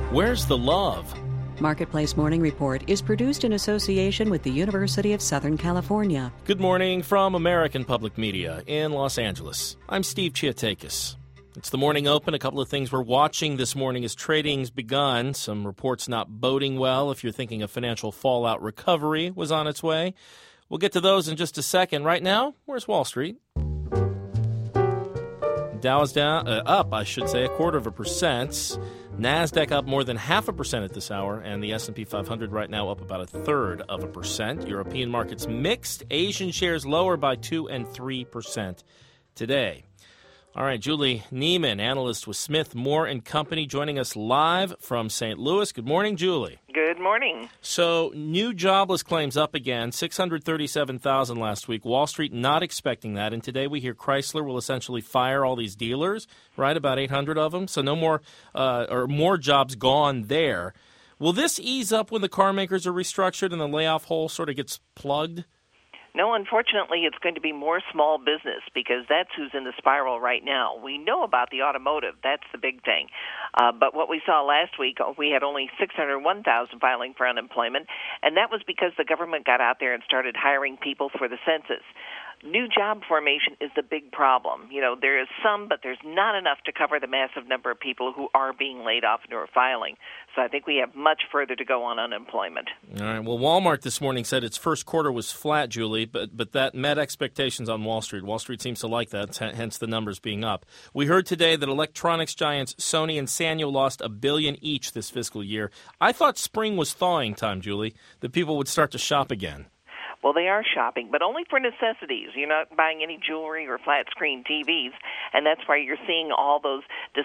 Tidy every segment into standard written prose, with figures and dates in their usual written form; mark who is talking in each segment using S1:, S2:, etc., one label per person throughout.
S1: Where's the love?
S2: Marketplace Morning Report is produced in association with the University of Southern California.
S1: Good morning from American Public Media in Los Angeles. I'm Steve Chiatakis. It's the morning open. A couple of things we're watching this morning as trading's begun. Some reports not boding well if you're thinking a financial fallout recovery was on its way. We'll get to those in just a second. Right now, where's Wall Street? Dow is up, 0.25%. NASDAQ up more than 0.5% at this hour, and the S&P 500 right now up about 0.33%. European markets mixed. Asian shares lower by 2% and 3% today. All right, Julie Neiman, analyst with Smith, Moore & Company, joining us live from St. Louis. Good morning, Julie.
S3: Good morning.
S1: So, new jobless claims up again, 637,000 last week. Wall Street not expecting that, and today we hear Chrysler will essentially fire all these dealers, right, about 800 of them, so no more or more jobs gone there. Will this ease up when the car makers are restructured and the layoff hole sort of gets plugged?
S3: No, unfortunately, it's going to be more small business because that's who's in the spiral right now. We know about the automotive. That's the big thing. But what we saw last week, we had only 601,000 filing for unemployment, and that was because the government got out there and started hiring people for the census. New job formation is the big problem. You know, there is some, but there's not enough to cover the massive number of people who are being laid off and who are filing. So I think we have much further to go on unemployment.
S1: All right. Well, Walmart this morning said its first quarter was flat, Julie, but that met expectations on Wall Street. Wall Street seems to like that, hence the numbers being up. We heard today that electronics giants Sony and Sanyo lost $1 billion each this fiscal year. I thought spring was thawing time, Julie, that people would start to shop again.
S3: Well, they are shopping, but only for necessities. You're not buying any jewelry or flat-screen TVs, and that's why you're seeing all those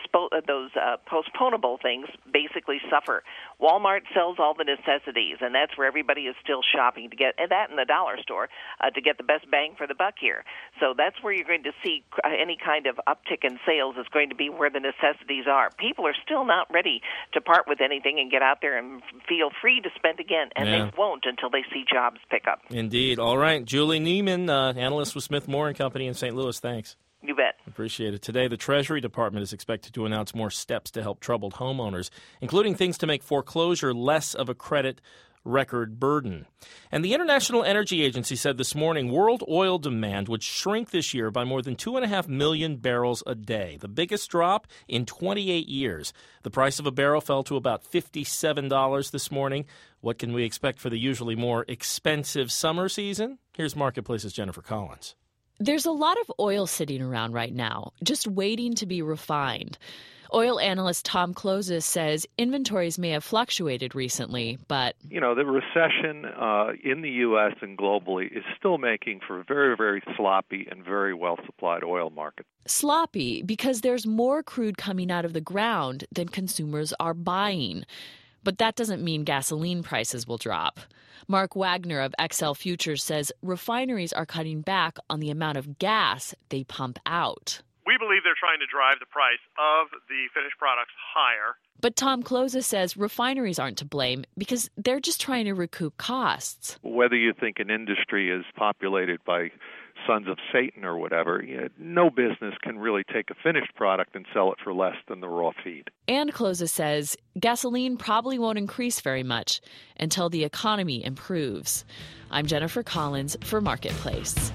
S3: postponable things basically suffer. Walmart sells all the necessities, and that's where everybody is still shopping to get, and that in the dollar store, to get the best bang for the buck here. So that's where you're going to see any kind of uptick in sales is going to be where the necessities are. People are still not ready to part with anything and get out there and feel free to spend again, and they won't until they see jobs pick up.
S1: Indeed. All right. Julie Neiman, analyst with Smith, Moore & Company in St. Louis. Thanks.
S3: You bet.
S1: Appreciate it. Today, the Treasury Department is expected to announce more steps to help troubled homeowners, including things to make foreclosure less of a credit record burden. And the International Energy Agency said this morning world oil demand would shrink this year by more than 2.5 million barrels a day, the biggest drop in 28 years. The price of a barrel fell to about $57 this morning. What can we expect for the usually more expensive summer season? Here's Marketplace's Jennifer Collins.
S4: There's a lot of oil sitting around right now, just waiting to be refined. Oil analyst Tom Closes says inventories may have fluctuated recently, but...
S5: You know, the recession in the U.S. and globally is still making for a very, very sloppy and very well-supplied oil market.
S4: Sloppy because there's more crude coming out of the ground than consumers are buying. But that doesn't mean gasoline prices will drop. Mark Wagner of XL Futures says refineries are cutting back on the amount of gas they pump out.
S6: We believe they're trying to drive the price of the finished products higher.
S4: But Tom Closes says refineries aren't to blame because they're just trying to recoup costs.
S5: Whether you think an industry is populated by sons of Satan or whatever, no business can really take a finished product and sell it for less than the raw feed.
S4: And Closes says gasoline probably won't increase very much until the economy improves. I'm Jennifer Collins for Marketplace.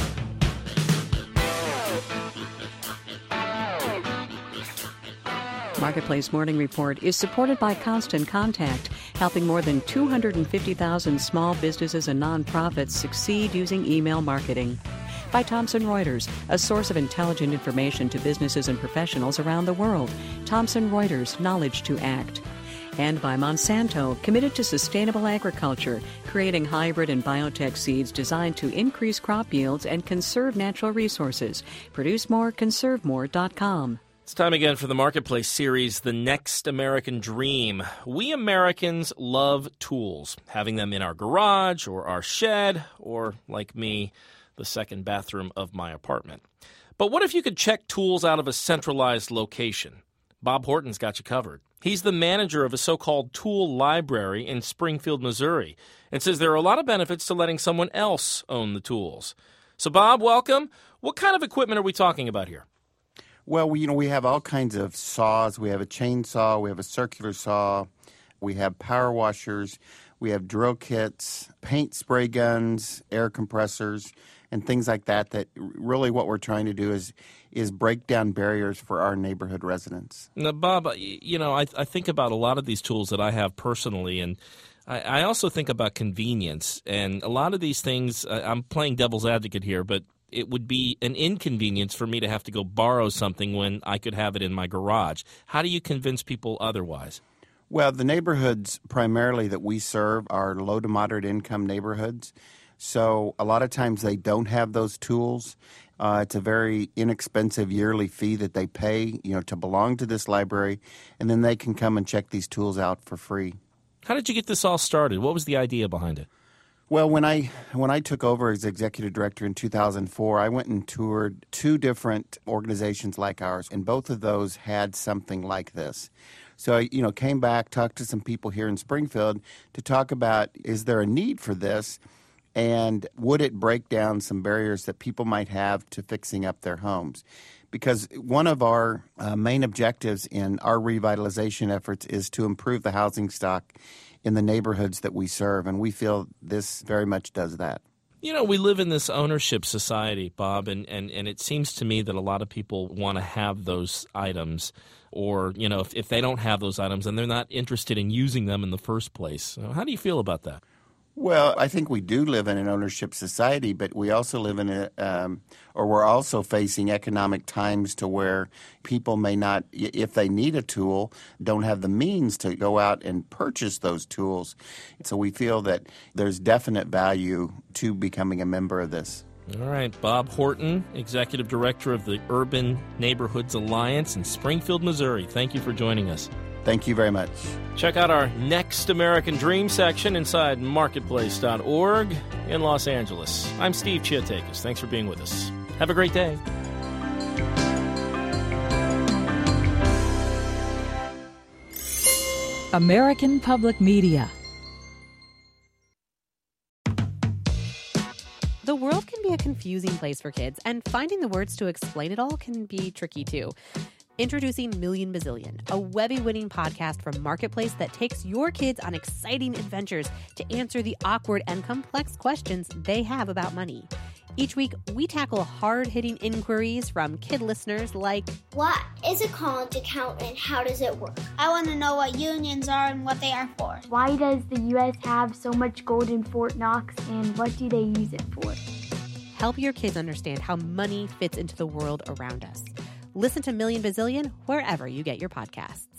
S2: Marketplace Morning Report is supported by Constant Contact, helping more than 250,000 small businesses and nonprofits succeed using email marketing. By Thomson Reuters, a source of intelligent information to businesses and professionals around the world. Thomson Reuters, knowledge to act. And by Monsanto, committed to sustainable agriculture, creating hybrid and biotech seeds designed to increase crop yields and conserve natural resources. Produce more, conservemore.com.
S1: It's time again for the Marketplace series, The Next American Dream. We Americans love tools, having them in our garage or our shed or, like me, the second bathroom of my apartment. But what if you could check tools out of a centralized location? Bob Horton's got you covered. He's the manager of a so-called tool library in Springfield, Missouri, and says there are a lot of benefits to letting someone else own the tools. So, Bob, welcome. What kind of equipment are we talking about here?
S7: Well, we have all kinds of saws. We have a chainsaw. We have a circular saw. We have power washers. We have drill kits, paint spray guns, air compressors, and things like that. That really what we're trying to do is break down barriers for our neighborhood residents.
S1: Now, Bob, I think about a lot of these tools that I have personally, and I also think about convenience. And a lot of these things, I'm playing devil's advocate here, but it would be an inconvenience for me to have to go borrow something when I could have it in my garage. How do you convince people otherwise?
S7: Well, the neighborhoods primarily that we serve are low to moderate income neighborhoods. So a lot of times they don't have those tools. It's a very inexpensive yearly fee that they pay, to belong to this library, and then they can come and check these tools out for free.
S1: How did you get this all started? What was the idea behind it?
S7: Well, when I took over as executive director in 2004, I went and toured 2 different organizations like ours, and both of those had something like this. So I, came back, talked to some people here in Springfield to talk about, is there a need for this, and would it break down some barriers that people might have to fixing up their homes? Because one of our main objectives in our revitalization efforts is to improve the housing stock in the neighborhoods that we serve, and we feel this very much does that.
S1: We live in this ownership society, Bob, and it seems to me that a lot of people want to have those items, or, if they don't have those items, then they're not interested in using them in the first place. How do you feel about that?
S7: Well, I think we do live in an ownership society, but we also live in we're also facing economic times to where people may not, if they need a tool, don't have the means to go out and purchase those tools. So we feel that there's definite value to becoming a member of this.
S1: All right, Bob Horton, Executive Director of the Urban Neighborhoods Alliance in Springfield, Missouri. Thank you for joining us.
S7: Thank you very much.
S1: Check out our Next American Dream section inside marketplace.org in Los Angeles. I'm Steve Chiatakis. Thanks for being with us. Have a great day.
S8: American Public Media.
S9: The world can be a confusing place for kids, and finding the words to explain it all can be tricky too. Introducing Million Bazillion, a Webby-winning podcast from Marketplace that takes your kids on exciting adventures to answer the awkward and complex questions they have about money. Each week, we tackle hard-hitting inquiries from kid listeners like,
S10: what is a college account and how does it work? I want to know what unions are and what they are for.
S11: Why does the U.S. have so much gold in Fort Knox, and what do they use it for?
S9: Help your kids understand how money fits into the world around us. Listen to Million Bazillion wherever you get your podcasts.